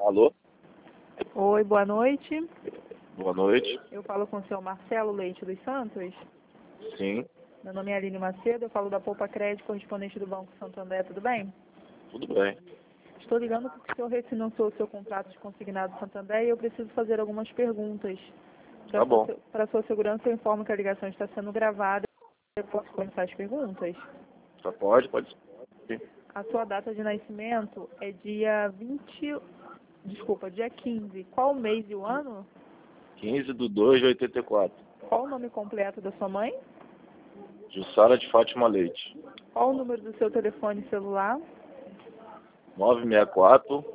Alô? Oi, boa noite. Boa noite. Eu falo com o senhor Marcelo Leite dos Santos. Sim, Meu nome é Aline Macedo, eu falo da Poupa Crédito, correspondente do Banco Santander, tudo bem? tudo bem. Estou ligando porque o senhor refinanciou o seu contrato de consignado Santander e eu preciso fazer algumas perguntas. Tá bom. Para sua segurança, eu informo que a ligação está sendo gravada. Eu posso começar as perguntas? Tá, pode sim. A sua data de nascimento é dia 15. Qual o mês e o ano? 15/2/84. Qual o nome completo da sua mãe? Jussara de Fátima Leite. Qual o número do seu telefone celular? 964.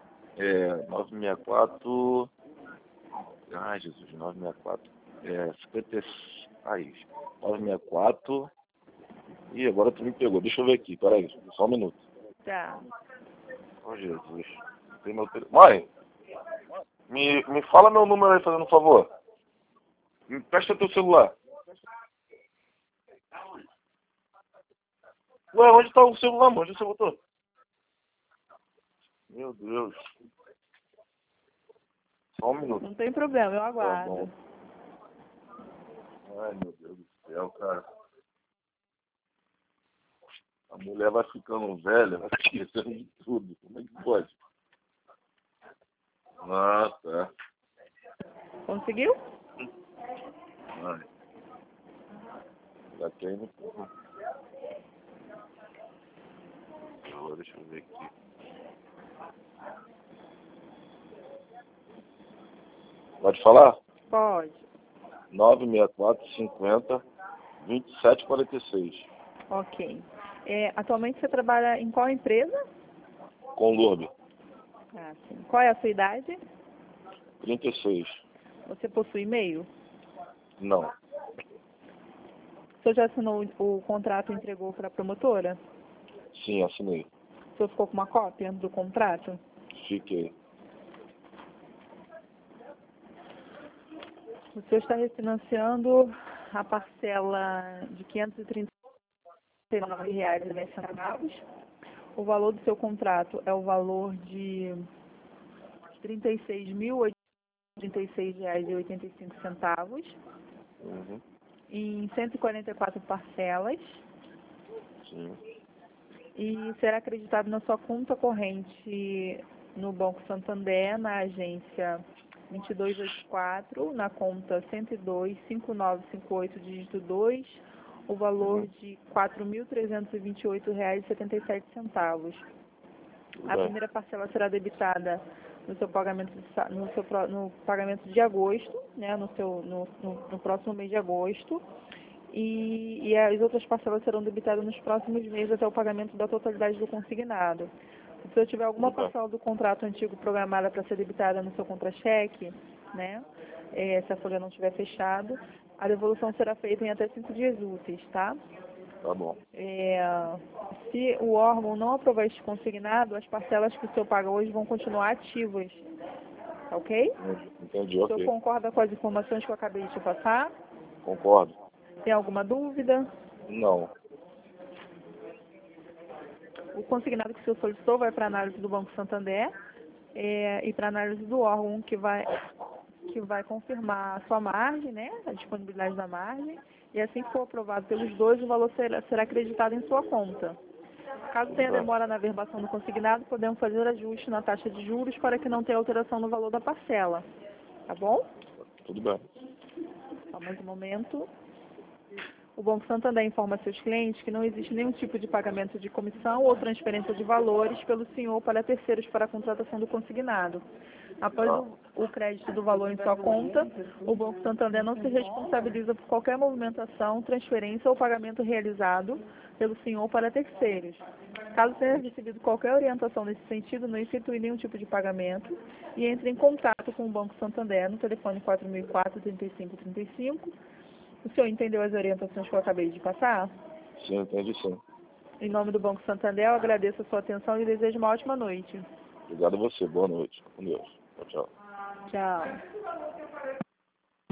964. Ai, Jesus, 964. 50. Aí. 964. Ih, agora tu me pegou. Deixa eu ver aqui, peraí. Só um minuto. Tá. Ô, Jesus. Tem meu telefone. Mãe, me fala meu número aí, fazendo um favor. Me presta teu celular. Ué, onde tá o celular, mano? Onde você botou? Meu Deus. Só um minuto. Não tem problema, eu Tá aguardo. bom. Ai, meu Deus do céu, cara. A mulher vai ficando velha, vai esquecendo de tudo. Como é que pode? Ah, tá. Conseguiu? Ai. Já tem no... Deixa eu ver aqui. Pode falar? Pode. 964-50-2746. Ok. Atualmente você trabalha em qual empresa? Com Lourdes. Ah, sim. Qual é a sua idade? 36. Você possui e-mail? Não. O senhor já assinou o contrato e entregou para a promotora? Sim, assinei. O senhor ficou com uma cópia do contrato? Fiquei. O senhor está refinanciando a parcela de R$ 539,10. O valor do seu contrato é o valor de R$ 36.036,85 Uhum. em 144 parcelas Sim. e será acreditado na sua conta corrente no Banco Santander, na agência 2284, na conta 102-5958, dígito 2, o valor de R$ 4.328,77. Tudo A bem. primeira parcela será debitada no seu pagamento no pagamento de agosto, né, no próximo mês de agosto, e as outras parcelas serão debitadas nos próximos meses até o pagamento da totalidade do consignado. Se você tiver alguma Tudo bem. parcela do contrato antigo programada para ser debitada no seu contra-cheque, né, se a folha não estiver fechada, a devolução será feita em até 5 dias úteis, tá? Tá bom. Se o órgão não aprovar este consignado, as parcelas que o senhor paga hoje vão continuar ativas, tá ok? Entendi, O senhor ok. concorda com as informações que eu acabei de te passar? Concordo. Tem alguma dúvida? Não. O consignado que o senhor solicitou vai para análise do Banco Santander e para análise do órgão que vai confirmar a sua margem, né, a disponibilidade da margem, e assim que for aprovado pelos dois, o valor será acreditado em sua conta. Caso Tudo tenha bem. demora na verbação do consignado, podemos fazer ajuste na taxa de juros para que não tenha alteração no valor da parcela. Tá bom? Tudo bem. Só mais um momento. O Banco Santander informa a seus clientes que não existe nenhum tipo de pagamento de comissão ou transferência de valores pelo senhor para terceiros para a contratação do consignado. Após o crédito do valor em sua conta, o Banco Santander não se responsabiliza por qualquer movimentação, transferência ou pagamento realizado pelo senhor para terceiros. Caso tenha recebido qualquer orientação nesse sentido, não efetue nenhum tipo de pagamento e entre em contato com o Banco Santander no telefone 4004-3535. O senhor entendeu as orientações que eu acabei de passar? Sim, entendi sim. Em nome do Banco Santander, eu agradeço a sua atenção e desejo uma ótima noite. Obrigado a você. Boa noite. Com Deus. Tchau, tchau. Tchau.